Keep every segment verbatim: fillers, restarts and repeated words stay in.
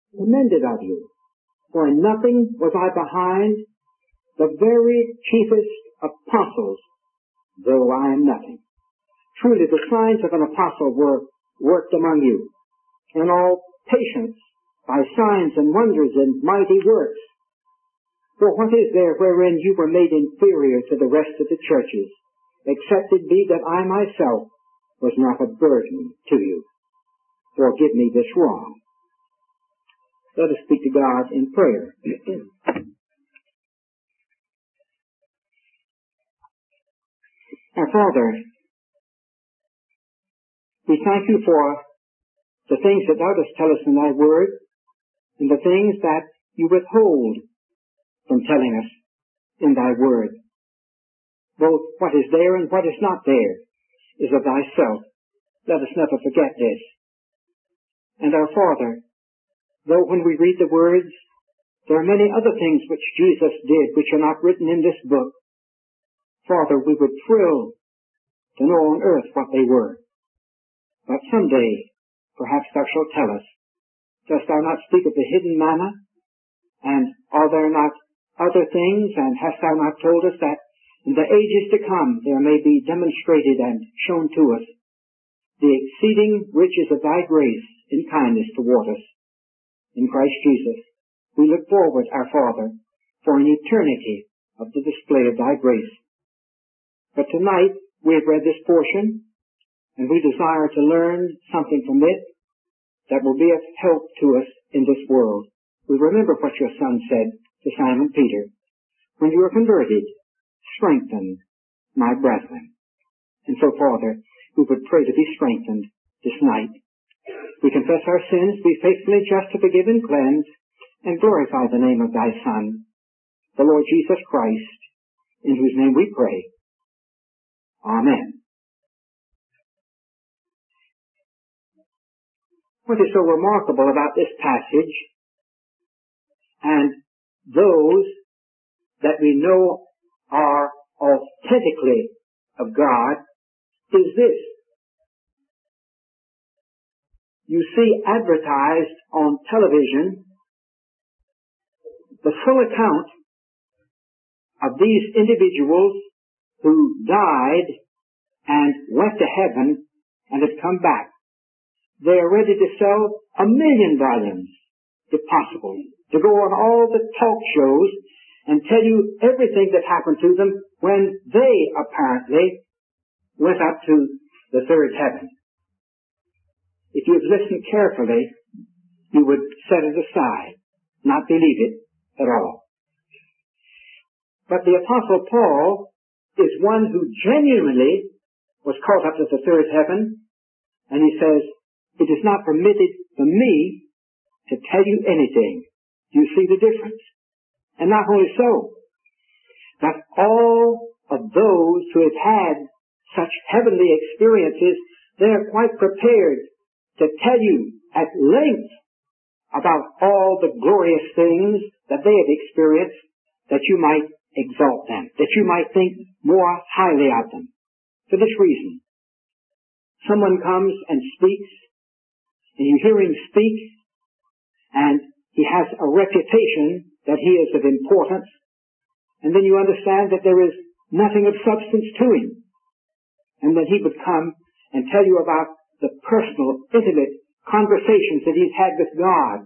commended of you. For in nothing was I behind the very chiefest apostles, though I am nothing. Truly the signs of an apostle were worked among you, and all patience by signs and wonders and mighty works. For what is there wherein you were made inferior to the rest of the churches, except it be that I myself was not a burden to you? Forgive me this wrong. Let us speak to God in prayer. Our Father, we thank you for the things that thou dost tell us in thy word, and the things that you withhold from telling us in thy word. Both what is there and what is not there is of thyself. Let us never forget this. And our Father, though when we read the words, there are many other things which Jesus did which are not written in this book, Father, we would thrill to know on earth what they were. But someday, perhaps thou shalt tell us, dost thou not speak of the hidden manna? And are there not other things? And hast thou not told us that in the ages to come there may be demonstrated and shown to us the exceeding riches of thy grace in kindness toward us in Christ Jesus? We look forward, our Father, for an eternity of the display of thy grace. But tonight we have read this portion, and we desire to learn something from it that will be of help to us in this world. We remember what your Son said to Simon Peter, when you are converted, strengthen my brethren. And so, Father, we would pray to be strengthened this night. We confess our sins, be faithfully just to forgive and cleanse, and glorify the name of thy Son, the Lord Jesus Christ, in whose name we pray. Amen. What is so remarkable about this passage, and those that we know are authentically of God, is this. You see advertised on television the full account of these individuals who died and went to heaven and have come back. They are ready to sell a million volumes, if possible, to go on all the talk shows and tell you everything that happened to them when they apparently went up to the third heaven. If you had listened carefully, you would set it aside, not believe it at all. But the Apostle Paul is one who genuinely was caught up to the third heaven, and he says, it is not permitted for me to tell you anything. Do you see the difference? And not only so, but all of those who have had such heavenly experiences, they are quite prepared to tell you at length about all the glorious things that they have experienced, that you might exalt them, that you might think more highly of them. For this reason, someone comes and speaks, and you hear him speak, and he has a reputation that he is of importance, and then you understand that there is nothing of substance to him. And then he would come and tell you about the personal, intimate conversations that he's had with God,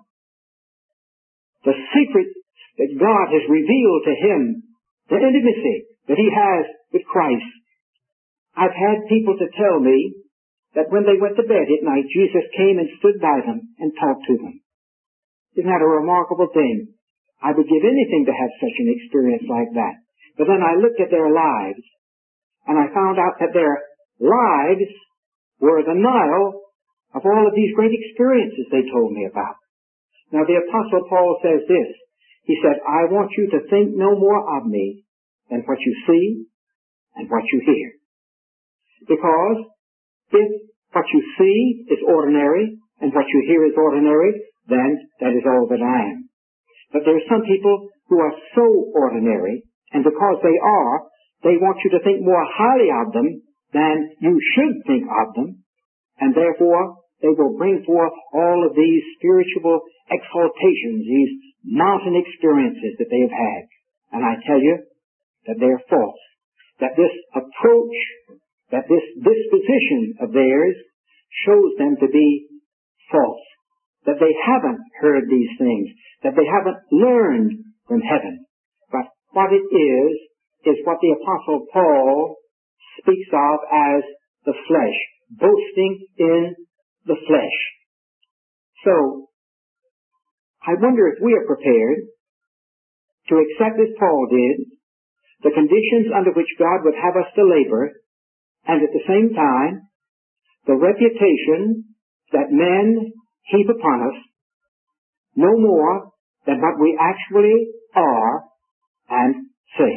the secrets that God has revealed to him, the intimacy that he has with Christ. I've had people to tell me that when they went to bed at night, Jesus came and stood by them and talked to them. Isn't that a remarkable thing? I would give anything to have such an experience like that. But then I looked at their lives, and I found out that their lives were the Nile of all of these great experiences they told me about. Now the Apostle Paul says this. He said, I want you to think no more of me than what you see and what you hear. Because if what you see is ordinary and what you hear is ordinary, then that is all that I am. But there are some people who are so ordinary, and because they are, they want you to think more highly of them than you should think of them, and therefore they will bring forth all of these spiritual exaltations, these mountain experiences that they have had. And I tell you that they're false. That this approach, that this disposition of theirs shows them to be false. That they haven't heard these things. That they haven't learned from heaven. But what it is, is what the Apostle Paul speaks of as the flesh. Boasting in the flesh. So, I wonder if we are prepared to accept, as Paul did, the conditions under which God would have us to labor, and at the same time, the reputation that men heap upon us, no more than what we actually are and say.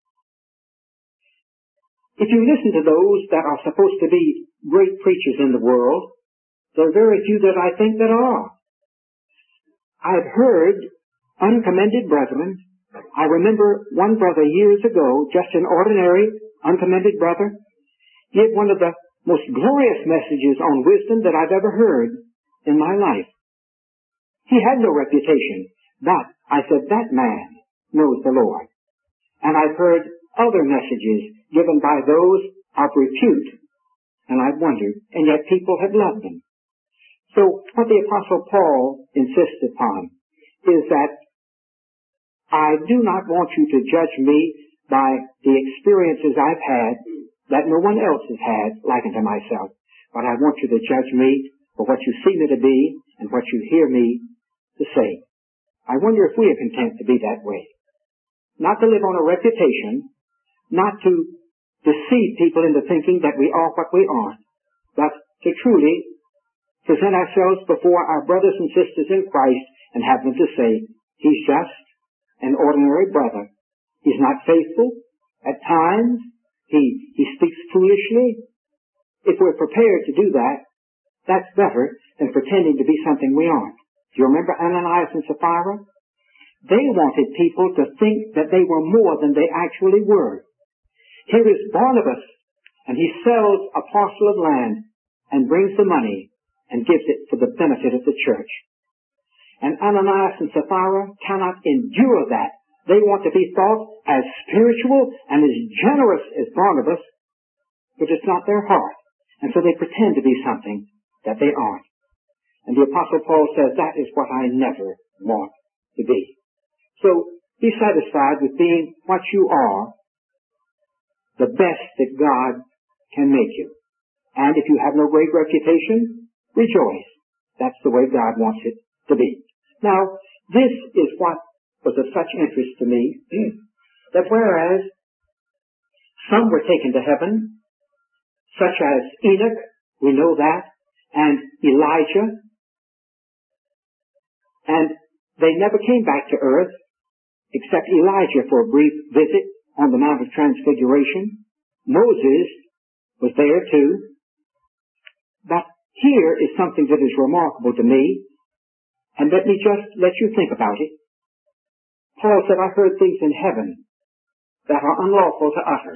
If you listen to those that are supposed to be great preachers in the world, there are very few that I think that are. I've heard uncommended brethren. I remember one brother years ago, just an ordinary, uncommended brother, give one of the most glorious messages on wisdom that I've ever heard in my life. He had no reputation, but I said, that man knows the Lord. And I've heard other messages given by those of repute, and I've wondered, and yet people have loved them. So what the Apostle Paul insists upon is that I do not want you to judge me by the experiences I've had that no one else has had like unto myself, but I want you to judge me for what you see me to be and what you hear me to say. I wonder if we are content to be that way. Not to live on a reputation, not to deceive people into thinking that we are what we aren't, but to truly present ourselves before our brothers and sisters in Christ and have them to say, he's just an ordinary brother. He's not faithful. At times, he, he speaks foolishly. If we're prepared to do that, that's better than pretending to be something we aren't. Do you remember Ananias and Sapphira? They wanted people to think that they were more than they actually were. Here is Barnabas, and he sells a parcel of land and brings the money and gives it for the benefit of the church. And Ananias and Sapphira cannot endure that. They want to be thought as spiritual and as generous as Barnabas, but it's not their heart. And so they pretend to be something that they aren't. And the Apostle Paul says, that is what I never want to be. So be satisfied with being what you are, the best that God can make you. And if you have no great reputation, rejoice. That's the way God wants it to be. Now, this is what was of such interest to me, that whereas some were taken to heaven, such as Enoch, we know that, and Elijah, and they never came back to earth, except Elijah for a brief visit on the Mount of Transfiguration. Moses was there too. But here is something that is remarkable to me, and let me just let you think about it. Paul said, I heard things in heaven that are unlawful to utter.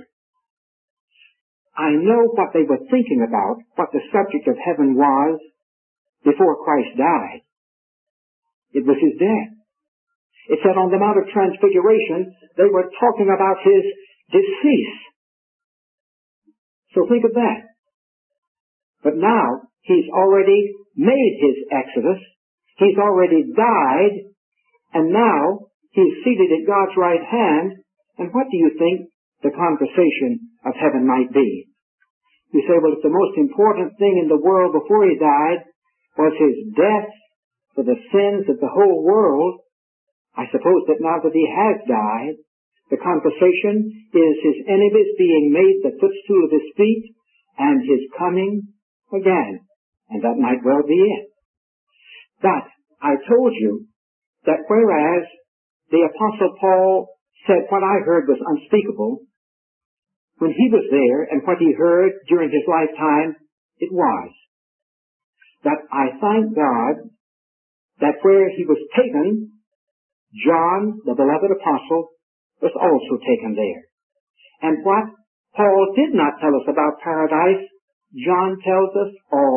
I know what they were thinking about, what the subject of heaven was before Christ died. It was his death. It said on the Mount of Transfiguration, they were talking about his decease. So think of that. But now, he's already made his exodus. He's already died. And now, he's seated at God's right hand. And what do you think the conversation of heaven might be? You say, well, if the most important thing in the world before he died was his death for the sins of the whole world, I suppose that now that he has died, the conversation is his enemies being made the footstool of his feet and his coming again. And that might well be it. But I told you that whereas the Apostle Paul said what I heard was unspeakable, when he was there and what he heard during his lifetime, it was. That I thank God that where he was taken, John, the beloved apostle, was also taken there. And what Paul did not tell us about paradise, John tells us all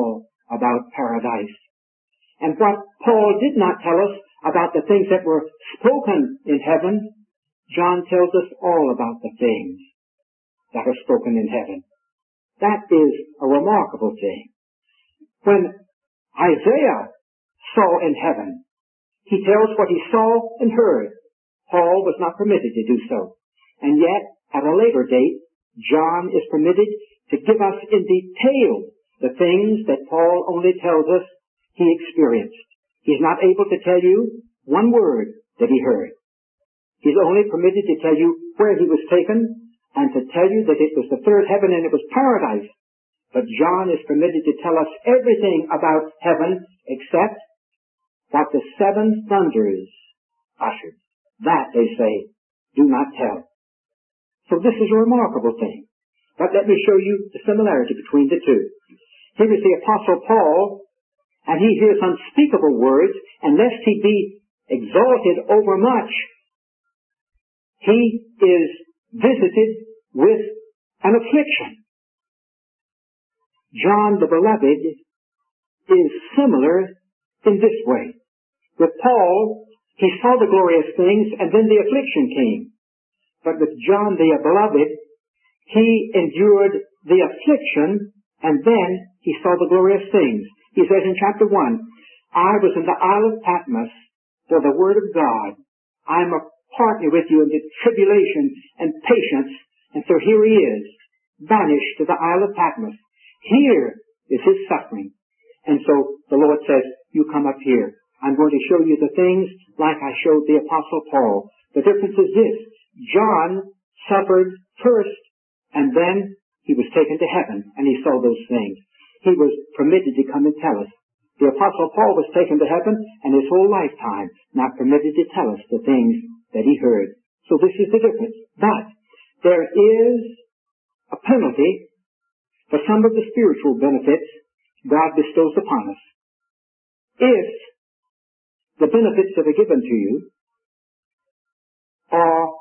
about paradise. And what Paul did not tell us about the things that were spoken in heaven, John tells us all about the things that are spoken in heaven. That is a remarkable thing. When Isaiah saw in heaven, he tells what he saw and heard. Paul was not permitted to do so. And yet, at a later date, John is permitted to give us in detail the things that Paul only tells us he experienced. He's not able to tell you one word that he heard. He's only permitted to tell you where he was taken and to tell you that it was the third heaven and it was paradise. But John is permitted to tell us everything about heaven except what the seven thunders ushered. That, they say, do not tell. So this is a remarkable thing. But let me show you the similarity between the two. Here is the Apostle Paul, and he hears unspeakable words, and lest he be exalted overmuch, he is visited with an affliction. John the Beloved is similar in this way. With Paul, he saw the glorious things, and then the affliction came. But with John the Beloved, he endured the affliction, and then he saw the glorious things. He says in chapter one, I was in the Isle of Patmos for the word of God. I'm a partner with you in the tribulation and patience, and so here he is, banished to the Isle of Patmos. Here is his suffering. And so the Lord says, you come up here. I'm going to show you the things like I showed the Apostle Paul. The difference is this. John suffered first, and then he was taken to heaven, and he saw those things. He was permitted to come and tell us. The Apostle Paul was taken to heaven, and his whole lifetime not permitted to tell us the things that he heard. So this is the difference. But there is a penalty for some of the spiritual benefits God bestows upon us. If the benefits that are given to you are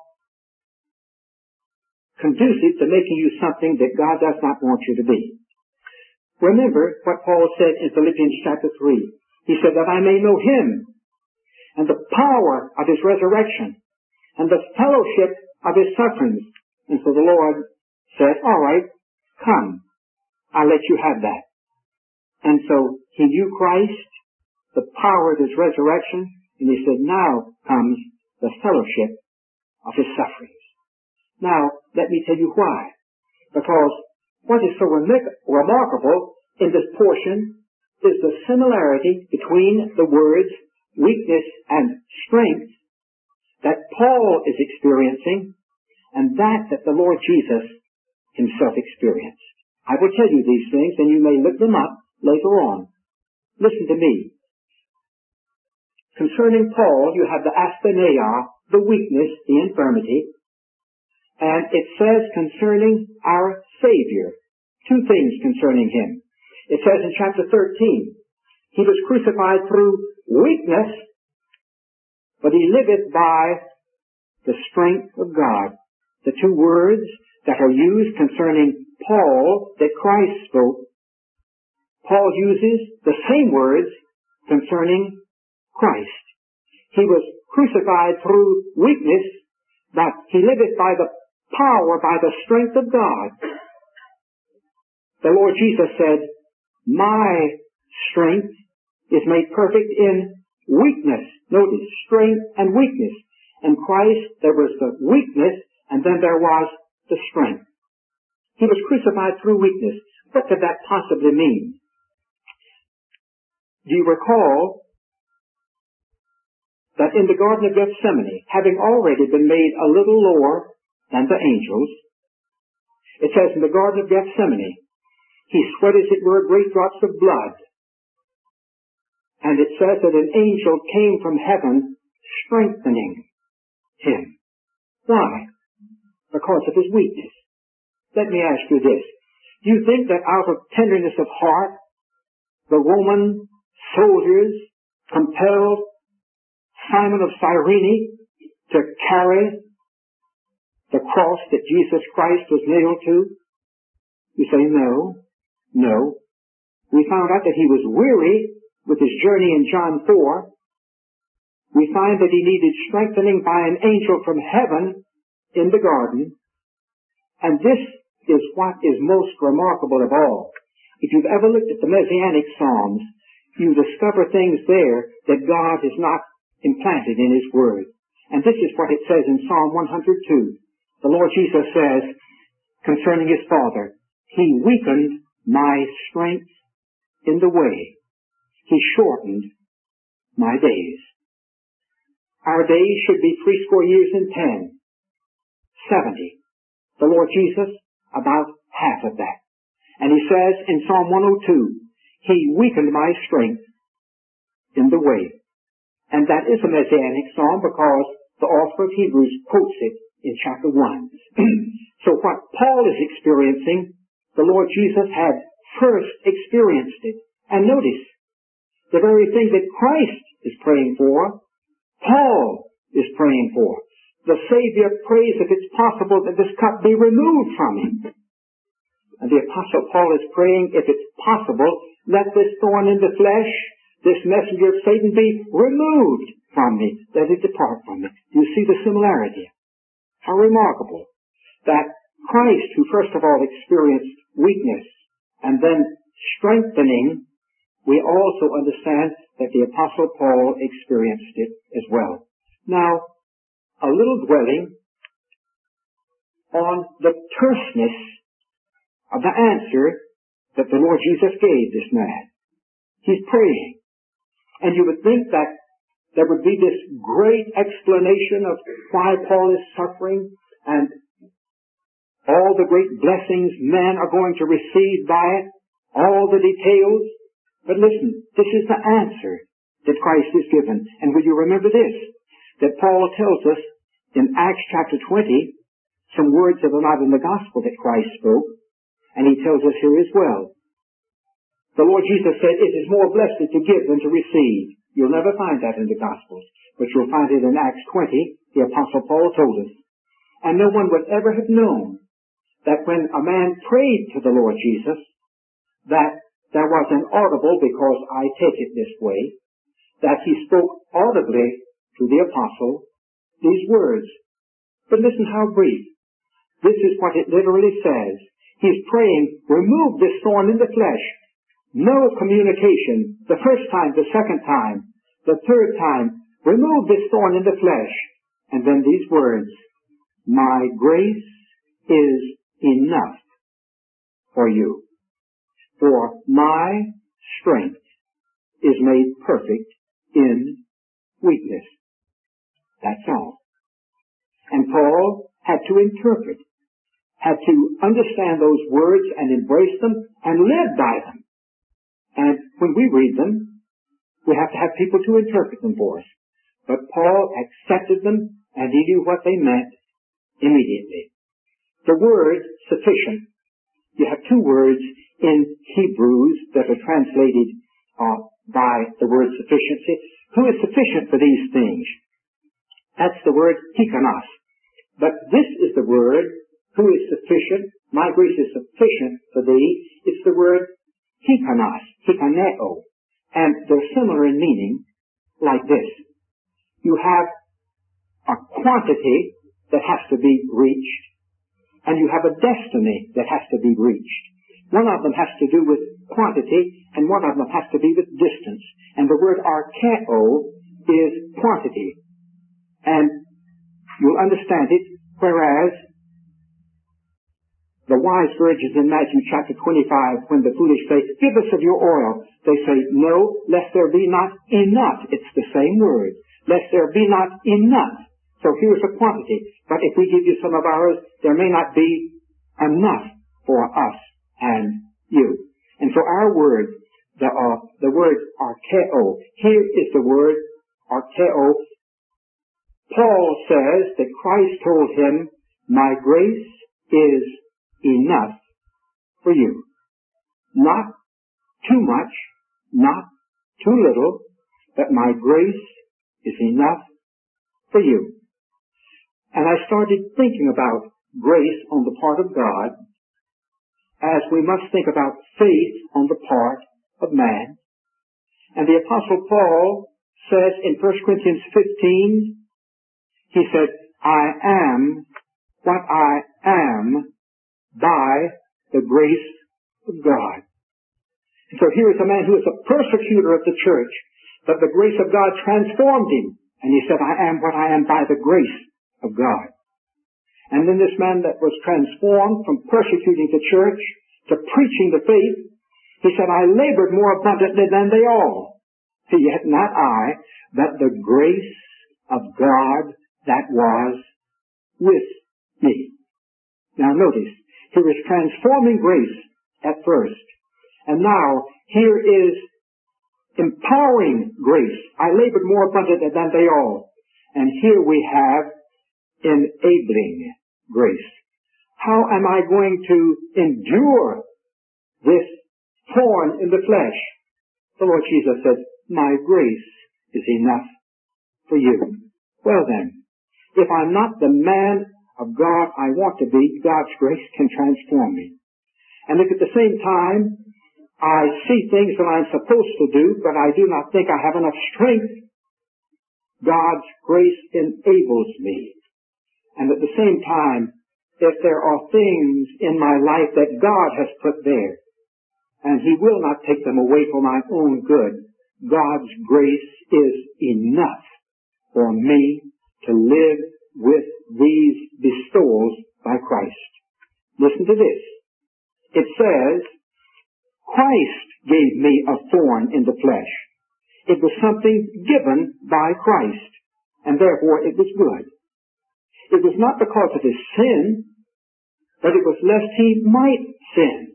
conducive to making you something that God does not want you to be. Remember what Paul said in Philippians chapter three. He said that I may know him and the power of his resurrection and the fellowship of his sufferings. And so the Lord said, all right, come, I'll let you have that. And so he knew Christ, the power of his resurrection, and he said, now comes the fellowship of his sufferings. Now, let me tell you why. Because what is so rem- remarkable in this portion is the similarity between the words weakness and strength that Paul is experiencing and that that the Lord Jesus himself experienced. I will tell you these things, and you may look them up later on. Listen to me. Concerning Paul, you have the asthenia, the weakness, the infirmity, and it says concerning our Savior, two things concerning him. It says in chapter thirteen, he was crucified through weakness, but he liveth by the strength of God. The two words that are used concerning Paul that Christ spoke, Paul uses the same words concerning Christ. He was crucified through weakness, but he liveth by the power, by the strength of God. The Lord Jesus said, my strength is made perfect in weakness. Notice, strength and weakness. In Christ, there was the weakness, and then there was the strength. He was crucified through weakness. What could that possibly mean? Do you recall that in the Garden of Gethsemane, having already been made a little lower than the angels, it says in the Garden of Gethsemane, he sweat as it were great drops of blood. And it says that an angel came from heaven strengthening him. Why? Because of his weakness. Let me ask you this. Do you think that out of tenderness of heart, the Roman soldiers compelled Simon of Cyrene to carry the cross that Jesus Christ was nailed to? You say no, no. We found out that he was weary with his journey in John four. We find that he needed strengthening by an angel from heaven in the garden. And this is what is most remarkable of all. If you've ever looked at the Messianic Psalms, you discover things there that God has not implanted in His Word. And this is what it says in Psalm one hundred two. The Lord Jesus says concerning His Father, He weakened my strength in the way. He shortened my days. Our days should be threescore years and ten. Seventy. The Lord Jesus, about half of that. And He says in Psalm one oh two, He weakened my strength in the way. And that is a Messianic psalm because the author of Hebrews quotes it in chapter one. So what Paul is experiencing, the Lord Jesus had first experienced it. And notice, the very thing that Christ is praying for, Paul is praying for. The Savior prays, if it's possible, that this cup be removed from him. And the Apostle Paul is praying, if it's possible, let this thorn in the flesh, this messenger of Satan, be removed from me, let it depart from me. Do you see the similarity? How remarkable that Christ, who first of all experienced weakness and then strengthening, we also understand that the Apostle Paul experienced it as well. Now, a little dwelling on the terseness of the answer that the Lord Jesus gave this man. He's praying. And you would think that there would be this great explanation of why Paul is suffering and all the great blessings men are going to receive by it, all the details. But listen, this is the answer that Christ has given. And will you remember this? That Paul tells us in Acts chapter twenty, some words that are not in the gospel that Christ spoke, and he tells us here as well. The Lord Jesus said, it is more blessed to give than to receive. You'll never find that in the Gospels, but you'll find it in Acts twenty, the Apostle Paul told us. And no one would ever have known that when a man prayed to the Lord Jesus, that there was an audible, because I take it this way, that he spoke audibly to the apostle these words. But listen how brief. This is what it literally says. He's praying, remove this thorn in the flesh. No communication. The first time, the second time, the third time, remove this thorn in the flesh. And then these words, my grace is enough for you. For my strength is made perfect in weakness. That's all. And Paul had to interpret, had to understand those words and embrace them and live by them. And when we read them, we have to have people to interpret them for us. But Paul accepted them and he knew what they meant immediately. The word sufficient. You have two words in Hebrews that are translated uh, by the word sufficiency. Who is sufficient for these things? That's the word hikanos. But this is the word, who is sufficient, my grace is sufficient for thee. It's the word hikanos, hikaneo. And they're similar in meaning, like this. You have a quantity that has to be reached, and you have a destiny that has to be reached. One of them has to do with quantity, and one of them has to be with distance. And the word archeo is quantity. And you'll understand it, whereas the wise virgins in Matthew chapter twenty-five, when the foolish say, give us of your oil, they say, no, lest there be not enough. It's the same word. Lest there be not enough. So here's a quantity. But if we give you some of ours, there may not be enough for us and you. And so our word, the, uh, the word archeo, here is the word archeo. Paul says that Christ told him, my grace is enough for you. Not too much, not too little, but my grace is enough for you. And I started thinking about grace on the part of God, as we must think about faith on the part of man. And the Apostle Paul says in First Corinthians fifteen, he said, I am what I am by the grace of God. And so here is a man who is a persecutor of the church, but the grace of God transformed him. And he said, I am what I am by the grace of God. And then this man that was transformed from persecuting the church to preaching the faith, he said, I labored more abundantly than they all. Yet not I, but the grace of God that was with me. Now notice, here is transforming grace at first. And now, here is empowering grace. I labored more abundantly than they all. And here we have enabling grace. How am I going to endure this thorn in the flesh? The Lord Jesus said, my grace is enough for you. Well then, if I'm not the man of God I want to be, God's grace can transform me. And if at the same time I see things that I'm supposed to do, but I do not think I have enough strength, God's grace enables me. And at the same time, if there are things in my life that God has put there, and He will not take them away for my own good, God's grace is enough for me to live with these bestowals by Christ. Listen to this. It says, Christ gave me a thorn in the flesh. It was something given by Christ, and therefore it was good. It was not because of his sin, but it was lest he might sin.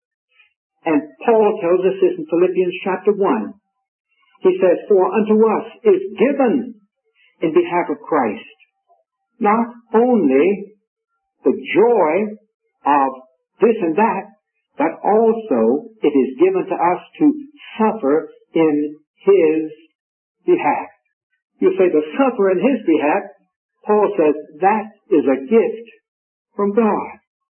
And Paul tells us this in Philippians chapter one. He says, for unto us is given in behalf of Christ not only the joy of this and that, but also it is given to us to suffer in his behalf. You say to suffer in his behalf, Paul says that is a gift from God.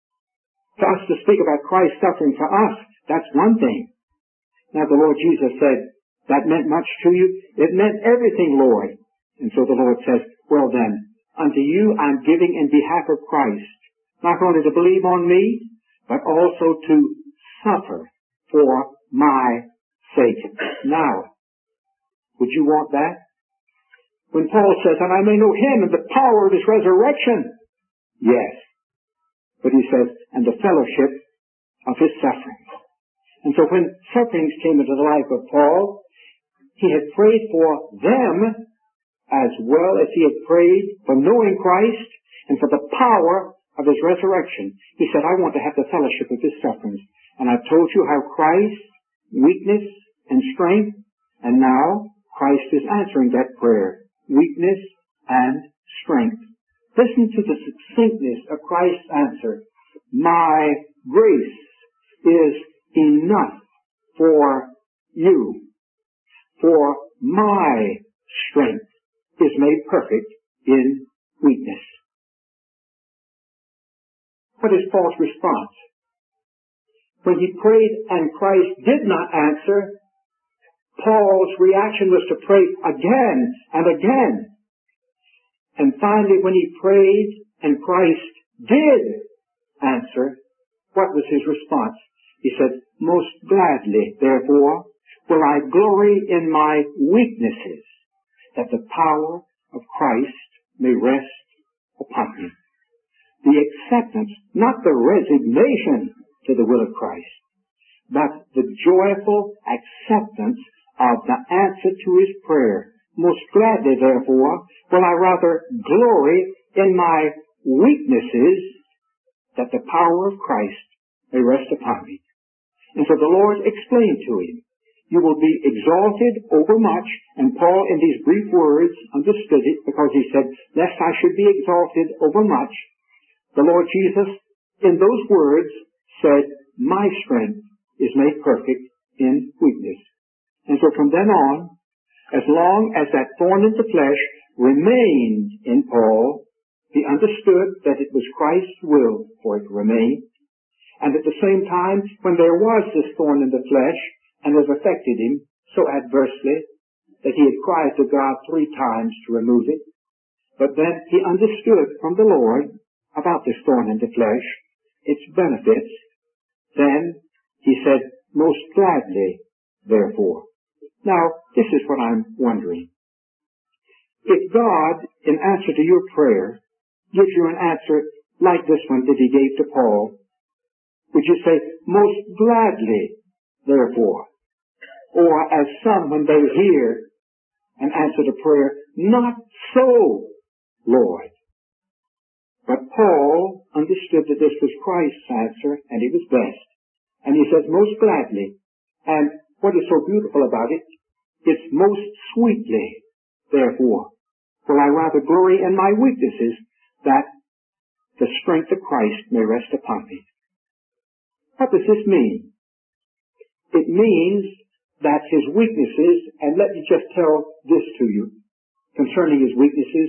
For us to speak about Christ suffering for us, that's one thing. Now the Lord Jesus said, that meant much to you? It meant everything, Lord. And so the Lord says, well then, unto you I'm giving in behalf of Christ, not only to believe on me, but also to suffer for my sake. Now, would you want that? When Paul says, and I may know him and the power of his resurrection, yes. But he says, and the fellowship of his sufferings. And so when sufferings came into the life of Paul, he had prayed for them as well as he had prayed for knowing Christ and for the power of his resurrection. He said, I want to have the fellowship of his sufferings. And I've told you how Christ's weakness and strength, and now Christ is answering that prayer. Weakness and strength. Listen to the succinctness of Christ's answer. My grace is enough for you, for my strength is made perfect in weakness. What is Paul's response? When he prayed and Christ did not answer, Paul's reaction was to pray again and again. And finally, when he prayed and Christ did answer, what was his response? He said, most gladly, therefore, will I glory in my weaknesses, that the power of Christ may rest upon me. The acceptance, not the resignation to the will of Christ, but the joyful acceptance of the answer to his prayer. Most gladly, therefore, will I rather glory in my weaknesses, that the power of Christ may rest upon me. And so the Lord explained to him, you will be exalted over much, and Paul in these brief words understood it because he said, lest I should be exalted over much. The Lord Jesus, in those words, said, my strength is made perfect in weakness. And so from then on, as long as that thorn in the flesh remained in Paul, he understood that it was Christ's will for it to remain. And at the same time, when there was this thorn in the flesh, and has affected him so adversely that he had cried to God three times to remove it. But then he understood from the Lord about this thorn in the flesh, its benefits. Then he said, most gladly, therefore. Now, this is what I'm wondering. If God, in answer to your prayer, gives you an answer like this one that he gave to Paul, would you say, most gladly, therefore? Or as some, when they hear an answer to prayer, not so, Lord. But Paul understood that this was Christ's answer, and it was best. And he says, most gladly. And what is so beautiful about it, it's most sweetly, therefore. For I rather glory in my weaknesses, that the strength of Christ may rest upon me. What does this mean? It means that his weaknesses, and let me just tell this to you concerning his weaknesses,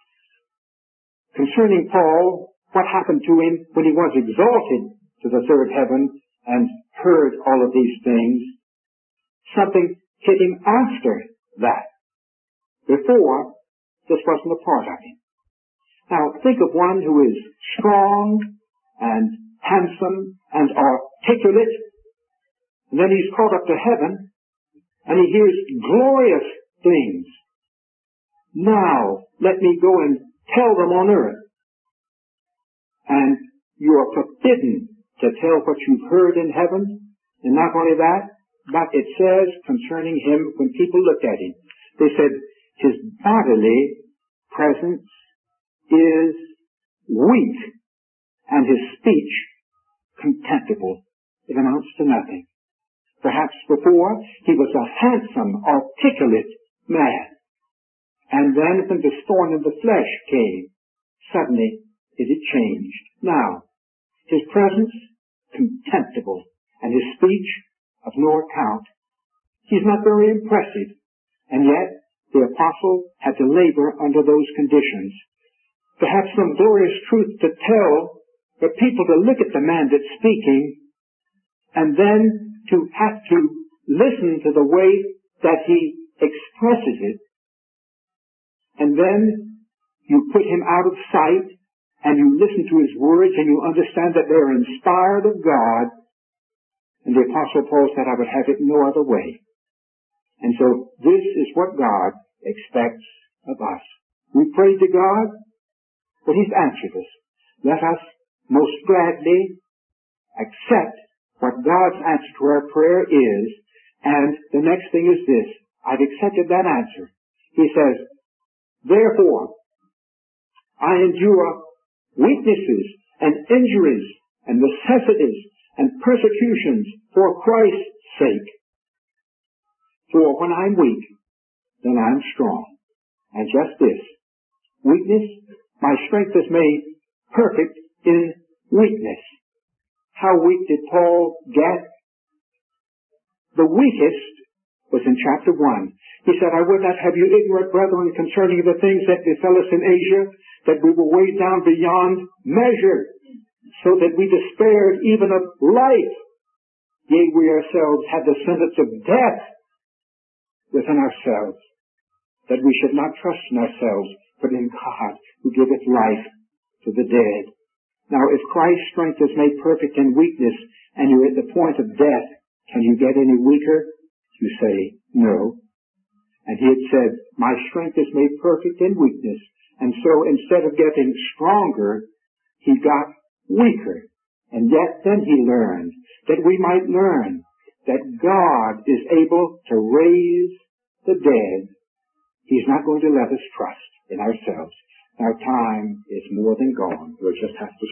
concerning Paul, what happened to him when he was exalted to the third heaven and heard all of these things, something hit him after that. Before, this wasn't a part of him. Now, think of one who is strong and handsome and articulate, and then he's caught up to heaven, and he hears glorious things. Now, let me go and tell them on earth. And you are forbidden to tell what you've heard in heaven. And not only that, but it says concerning him, when people looked at him, they said, his bodily presence is weak, and his speech contemptible. It amounts to nothing. Perhaps before, he was a handsome, articulate man. And then when the thorn in the flesh came, suddenly it had changed. Now, his presence, contemptible, and his speech of no account. He's not very impressive, and yet the apostle had to labor under those conditions. To have some glorious truth to tell, but people to look at the man that's speaking, and then to have to listen to the way that he expresses it, and then you put him out of sight, and you listen to his words, and you understand that they're inspired of God. And the Apostle Paul said, I would have it no other way. And so this is what God expects of us. We prayed to God, but he's answered us. Let us most gladly accept what God's answer to our prayer is. And the next thing is this. I've accepted that answer. He says, therefore, I endure weaknesses and injuries and necessities and persecutions for Christ's sake. For when I'm weak, then I'm strong. And just this, weakness, my strength is made perfect in weakness. How weak did Paul get? The weakest was in chapter one. He said, I would not have you ignorant, brethren, concerning the things that befell us in Asia, that we were weighed down beyond measure, so that we despaired even of life. Yea, we ourselves had the sentence of death within ourselves, that we should not trust in ourselves, but in God, who giveth life to the dead. Now, if Christ's strength is made perfect in weakness, and you're at the point of death, can you get any weaker? You say, no. And he had said, my strength is made perfect in weakness. And so instead of getting stronger, he got weaker. And yet then he learned that we might learn that God is able to raise the dead. He's not going to let us trust in ourselves. Our time is more than gone. We'll just have to